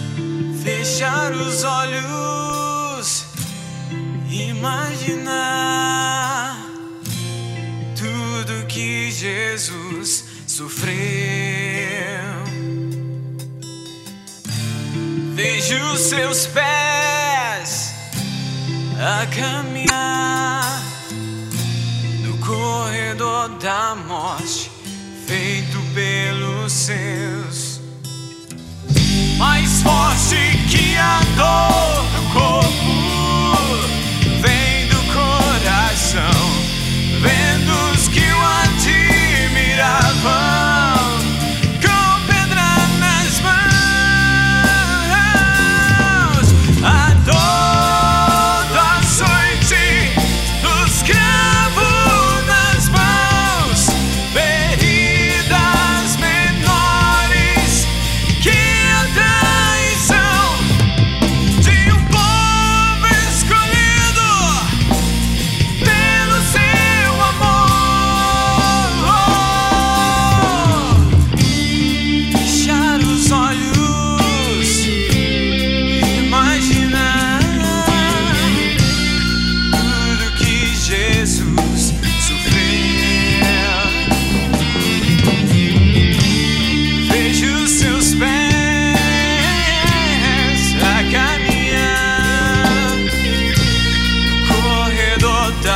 Fechar os olhos, imaginar tudo que Jesus sofreu. Vejo seus pés a caminhar no corredor da morte, feito pelos seus.